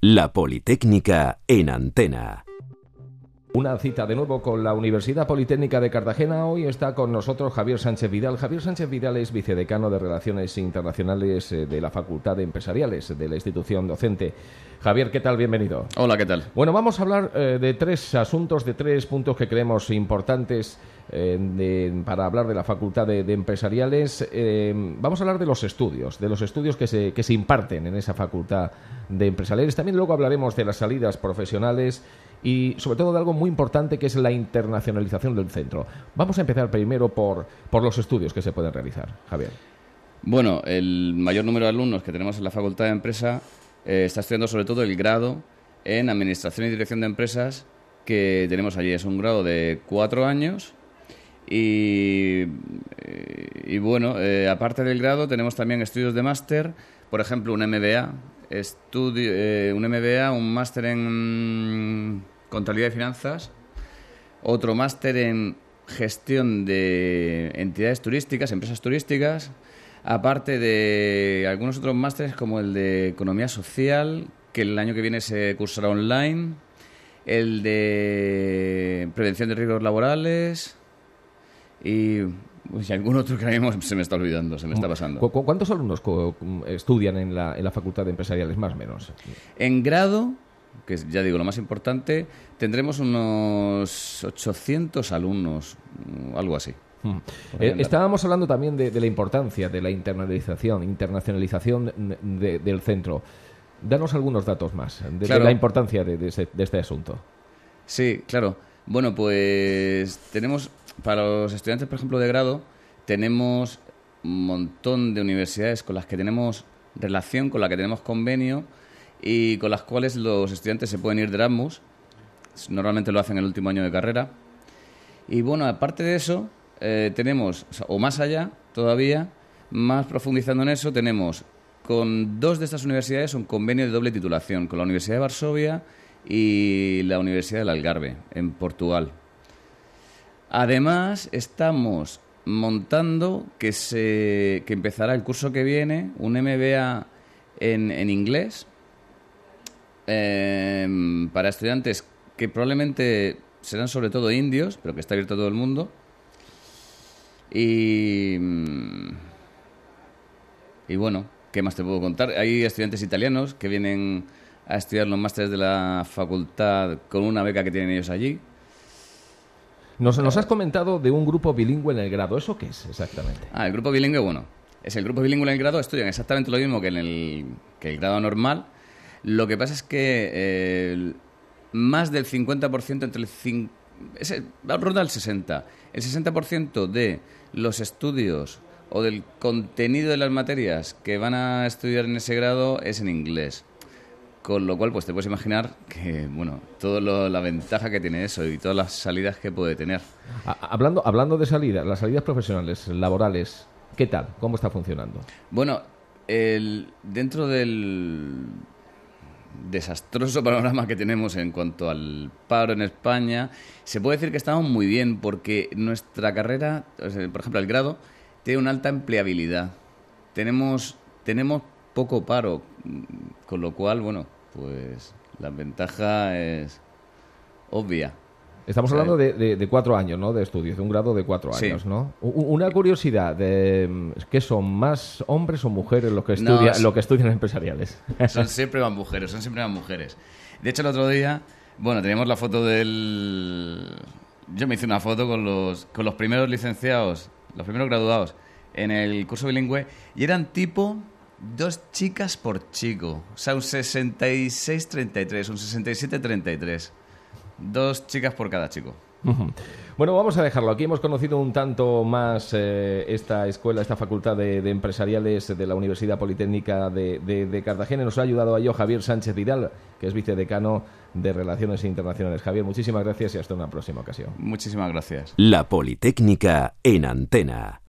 La Politécnica en Antena. Una cita de nuevo con la Universidad Politécnica de Cartagena. Hoy está con nosotros Javier Sánchez Vidal. Javier Sánchez Vidal es vicedecano de Relaciones Internacionales de la Facultad de Empresariales de la institución docente. Javier, ¿qué tal? Bienvenido. Hola, ¿qué tal? Bueno, vamos a hablar de tres asuntos, de tres puntos que creemos importantes para hablar de la Facultad de Empresariales. Vamos a hablar de los estudios que se imparten en esa Facultad de Empresariales. También luego hablaremos de las salidas profesionales y sobre todo de algo muy importante que es la internacionalización del centro. Vamos a empezar primero por los estudios que se pueden realizar, Javier. Bueno, el mayor número de alumnos que tenemos en la Facultad de Empresa está estudiando sobre todo el grado en Administración y Dirección de Empresas que tenemos allí. Es un grado de 4 años y bueno, aparte del grado tenemos también estudios de máster, por ejemplo un MBA, un máster en Contabilidad y Finanzas, otro máster en Gestión de Entidades Turísticas, Empresas Turísticas, aparte de algunos otros másteres como el de Economía Social, que el año que viene se cursará online, el de Prevención de Riesgos Laborales y algún otro que ahora mismo se me está olvidando, se me está pasando. ¿Cuántos alumnos estudian en la Facultad de Empresariales, más o menos? En grado, que es, ya digo, lo más importante, tendremos unos 800 alumnos, algo así. Estábamos hablando también de la importancia de la internacionalización del centro. Danos algunos datos más de la importancia de este asunto. Sí, claro. Bueno, pues tenemos, para los estudiantes, por ejemplo, de grado, tenemos un montón de universidades con las que tenemos relación, con las que tenemos convenio y con las cuales los estudiantes se pueden ir de Erasmus. Normalmente lo hacen el último año de carrera. Y bueno, aparte de eso, tenemos, o más allá todavía, más profundizando en eso, tenemos con 2 de estas universidades un convenio de doble titulación, con la Universidad de Varsovia y la Universidad del Algarve, en Portugal. Además, estamos montando que empezará el curso que viene un MBA en inglés para estudiantes que probablemente serán sobre todo indios, pero que está abierto a todo el mundo. Y bueno, ¿qué más te puedo contar? Hay estudiantes italianos que vienen a estudiar los másteres de la facultad con una beca que tienen ellos allí. Nos has comentado de un grupo bilingüe en el grado. ¿Eso qué es exactamente? El grupo bilingüe, bueno, es el grupo bilingüe en el grado. Estudian exactamente lo mismo que que el grado normal. Lo que pasa es que más del 50%, ronda el 60%. El 60% de los estudios o del contenido de las materias que van a estudiar en ese grado es en inglés. Con lo cual, pues te puedes imaginar que, bueno, toda la ventaja que tiene eso y todas las salidas que puede tener. Hablando de salidas, las salidas profesionales, laborales, ¿qué tal? ¿Cómo está funcionando? Bueno, dentro del desastroso panorama que tenemos en cuanto al paro en España, se puede decir que estamos muy bien porque nuestra carrera, por ejemplo, el grado, tiene una alta empleabilidad. Tenemos poco paro, con lo cual, bueno, pues la ventaja es obvia. Estamos hablando de 4 años, ¿no? De estudios, de un grado de 4 años, sí. ¿No? Una curiosidad, ¿qué son más hombres o mujeres los que estudian empresariales? Son siempre más mujeres. De hecho, el otro día, bueno, teníamos la foto yo me hice una foto con los primeros licenciados, los primeros graduados en el curso bilingüe, y eran tipo 2 chicas por chico. O sea, un 66-33, un 67-33. 2 chicas por cada chico. Bueno, vamos a dejarlo aquí. Hemos conocido un tanto más esta facultad de empresariales de la Universidad Politécnica de Cartagena. Nos ha ayudado a ello Javier Sánchez Vidal, que es vicedecano de Relaciones Internacionales. Javier, muchísimas gracias y hasta una próxima ocasión. Muchísimas gracias. La Politécnica en Antena.